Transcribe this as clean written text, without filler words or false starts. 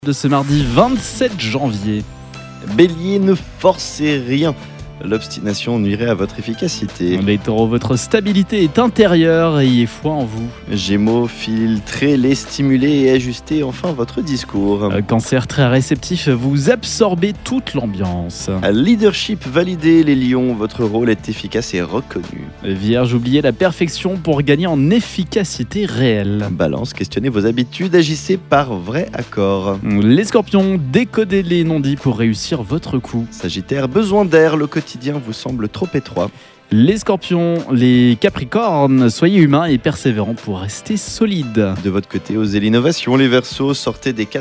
De ce mardi 27 janvier. Bélier, ne forcez rien. L'obstination nuirait à votre efficacité. Les taureaux, votre stabilité est intérieure et ayez foi en vous. Gémeaux, filtrez-les, stimulez et ajustez enfin votre discours. Cancer, très réceptif, vous absorbez toute l'ambiance. Leadership validé, les lions, votre rôle est efficace et reconnu. Vierge, oubliez la perfection pour gagner en efficacité réelle. Balance, questionnez vos habitudes, agissez par vrai accord. Les scorpions, décodez les non-dits pour réussir votre coup. Sagittaire, besoin d'air, le quotidien vous semble trop étroit. Les scorpions, les capricornes, soyez humains et persévérants pour rester solides. De votre côté, osez l'innovation, les Verseaux, sortez des cadres.